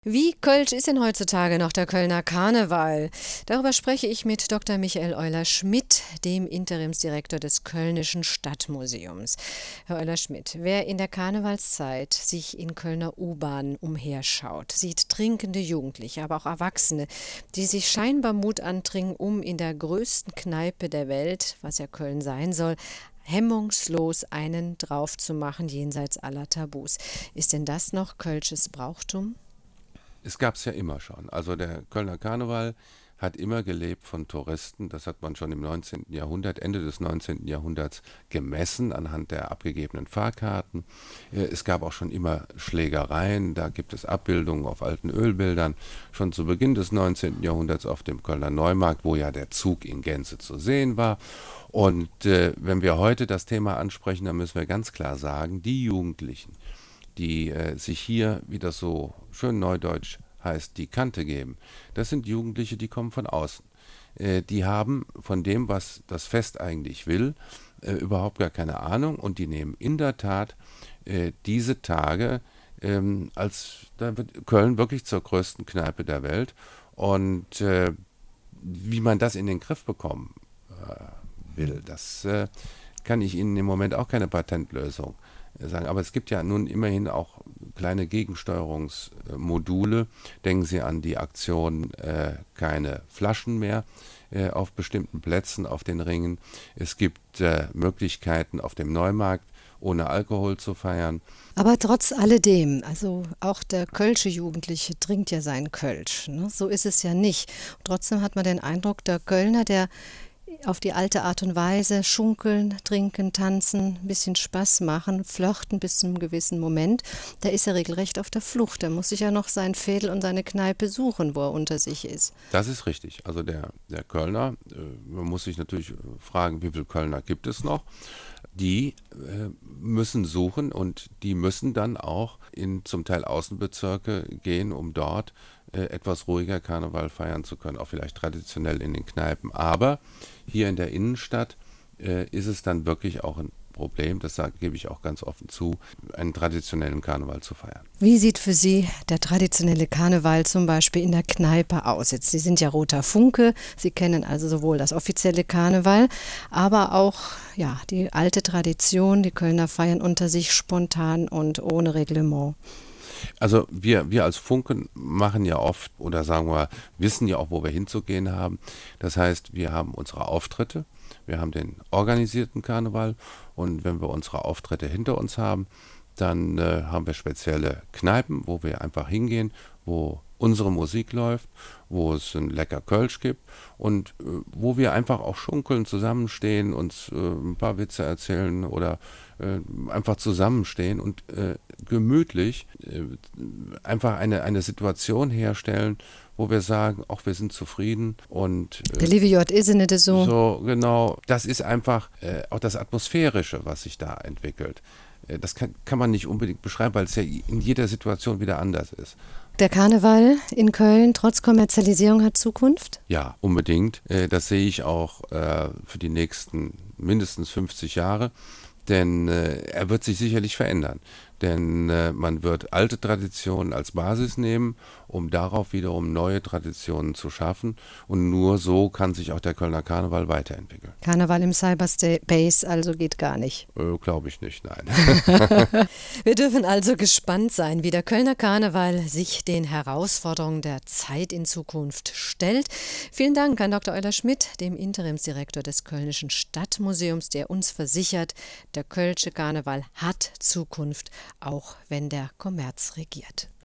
Wie kölsch ist denn heutzutage noch der Kölner Karneval? Darüber spreche ich mit Dr. Michael Euler-Schmidt, dem Interimsdirektor des Kölnischen Stadtmuseums. Herr Euler-Schmidt, wer in der Karnevalszeit sich in Kölner U-Bahnen umherschaut, sieht trinkende Jugendliche, aber auch Erwachsene, die sich scheinbar Mut antrinken, um in der größten Kneipe der Welt, was ja Köln sein soll, hemmungslos einen drauf zu machen, jenseits aller Tabus. Ist denn das noch kölsches Brauchtum? Es gab es ja immer schon. Also der Kölner Karneval hat immer gelebt von Touristen. Das hat man schon im 19. Jahrhundert, Ende des 19. Jahrhunderts gemessen anhand der abgegebenen Fahrkarten. Es gab auch schon immer Schlägereien. Da gibt es Abbildungen auf alten Ölbildern. Schon zu Beginn des 19. Jahrhunderts auf dem Kölner Neumarkt, wo ja der Zug in Gänze zu sehen war. Und wenn wir heute das Thema ansprechen, dann müssen wir ganz klar sagen, die Jugendlichen, die sich hier, wie das so schön neudeutsch heißt, die Kante geben. Das sind Jugendliche, die kommen von außen. Die haben von dem, was das Fest eigentlich will, überhaupt gar keine Ahnung, und die nehmen in der Tat diese Tage, da wird Köln wirklich zur größten Kneipe der Welt. Und wie man das in den Griff bekommen will, das kann ich Ihnen im Moment auch keine Patentlösung sagen. Aber es gibt ja nun immerhin auch kleine Gegensteuerungsmodule. Denken Sie an die Aktion keine Flaschen mehr auf bestimmten Plätzen auf den Ringen. Es gibt Möglichkeiten auf dem Neumarkt ohne Alkohol zu feiern. Aber trotz alledem, also auch der kölsche Jugendliche trinkt ja seinen Kölsch, ne? So ist es ja nicht. Und trotzdem hat man den Eindruck, der Kölner, der auf die alte Art und Weise schunkeln, trinken, tanzen, ein bisschen Spaß machen, flirten bis zu einem gewissen Moment, da ist er regelrecht auf der Flucht. Der muss sich ja noch sein Veedel und seine Kneipe suchen, wo er unter sich ist. Das ist richtig. Also der Kölner, man muss sich natürlich fragen, wie viele Kölner gibt es noch? Die müssen suchen, und die müssen dann auch in zum Teil Außenbezirke gehen, um dort etwas ruhiger Karneval feiern zu können, auch vielleicht traditionell in den Kneipen. Aber hier in der Innenstadt ist es dann wirklich auch ein Problem, gebe ich auch ganz offen zu, einen traditionellen Karneval zu feiern. Wie sieht für Sie der traditionelle Karneval zum Beispiel in der Kneipe aus? Jetzt, Sie sind ja roter Funke, Sie kennen also sowohl das offizielle Karneval, aber auch ja, die alte Tradition, die Kölner feiern unter sich spontan und ohne Reglement. Also wir als Funken machen ja oft, oder sagen wir, wissen ja auch, wo wir hinzugehen haben. Das heißt, wir haben unsere Auftritte, wir haben den organisierten Karneval, und wenn wir unsere Auftritte hinter uns haben, dann haben wir spezielle Kneipen, wo wir einfach hingehen, wo unsere Musik läuft, wo es ein lecker Kölsch gibt und wo wir einfach auch schunkeln, zusammenstehen, uns ein paar Witze erzählen oder einfach zusammenstehen und gemütlich einfach eine Situation herstellen, wo wir sagen, auch wir sind zufrieden. Und Der lieve Jod is nicht so. So, genau. Das ist einfach auch das Atmosphärische, was sich da entwickelt. Das kann man nicht unbedingt beschreiben, weil es ja in jeder Situation wieder anders ist. Der Karneval in Köln trotz Kommerzialisierung hat Zukunft? Ja, unbedingt. Das sehe ich auch für die nächsten mindestens 50 Jahre. Denn er wird sich sicherlich verändern. Denn man wird alte Traditionen als Basis nehmen, um darauf wiederum neue Traditionen zu schaffen. Und nur so kann sich auch der Kölner Karneval weiterentwickeln. Karneval im Cyberspace also geht gar nicht. Glaube ich nicht, nein. Wir dürfen also gespannt sein, wie der Kölner Karneval sich den Herausforderungen der Zeit in Zukunft stellt. Vielen Dank an Dr. Euler-Schmidt, dem Interimsdirektor des Kölnischen Stadtmuseums, der uns versichert, der kölsche Karneval hat Zukunft, auch wenn der Kommerz regiert.